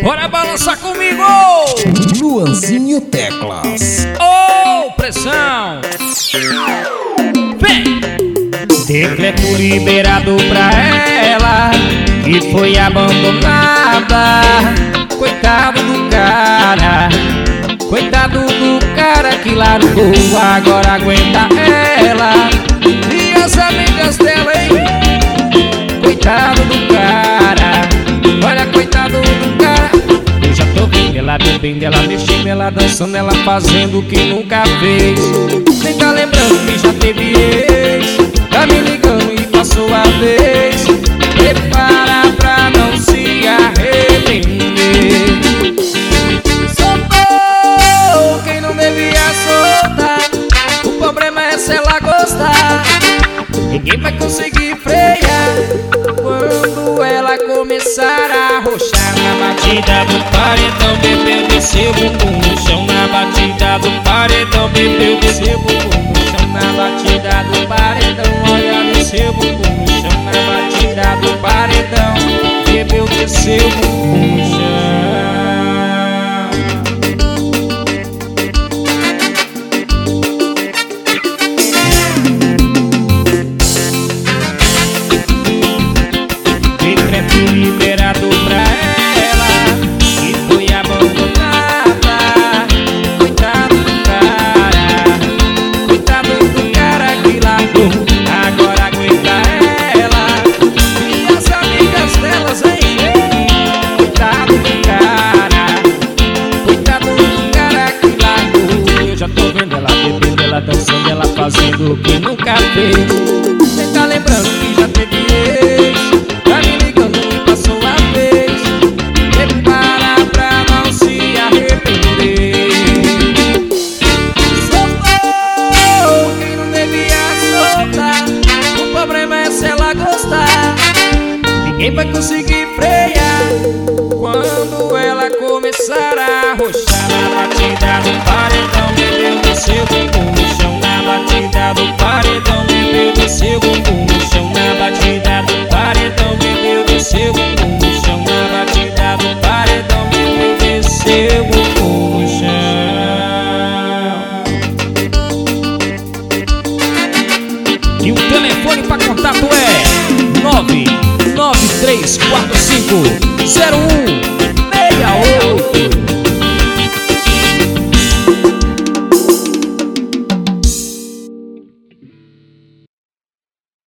Bora balançar comigo! Luanzinho Teclas. Ô, pressão! Vem! Decreto liberado pra ela que foi abandonada. Coitado do cara, coitado do cara que largou. Agora aguenta ela e as amigas dela, hein? Coitado do cara, olha, coitado do cara. Eu já tô vendo ela bebendo, ela mexendo, ela dançando, ela fazendo o que nunca fez. Nem tá lembrando que já teve ex, tá me ligando e passou a vez. Prepara pra não se arrepender. Soltou quem não devia soltar. O problema é se ela gostar. Ninguém vai conseguir frear quando ela começar a arrochar. Na batida do paredão, bebeu, desceu o bumbum no chão. Na batida do paredão, bebeu, desceu o bumbum no chão. Na batida do paredão, olha, desceu o bumbum no chão. Na batida do paredão, bebeu, desceu o bumbum no chão. Liberado pra ela que foi abandonada. Coitado do cara, coitado do cara que largou. Agora aguenta ela e as amigas delas, hein? Coitado do cara, coitado do cara que largou. Eu já tô vendo ela bebendo, ela dançando, ela fazendo o que nunca fez. Cê tá lembrando que já teve ex, tá me ligando e passou a vez. Prepara pra não se arrepender. Soltou quem não devia soltar. O problema é se ela gostar. Ninguém vai conseguir frear quando ela começar a arrochar. Na batida do paredão, bebeu, desceu o bumbum no chão. Na batida do paredão, bebeu, desceu o bumbum no chão. Na batida do paredão, bebeu, desceu o bumbum no chão. Na batida do paredão, bebeu, desceu o bumbum no chão. E o telefone pra contato é 9934501